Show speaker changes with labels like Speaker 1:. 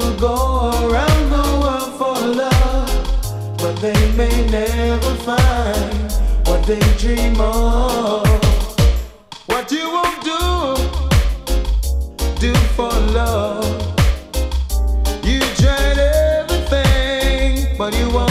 Speaker 1: People go around the world for love, but they may never find what they dream of. What you won't do for love. You tried everything, but you won't.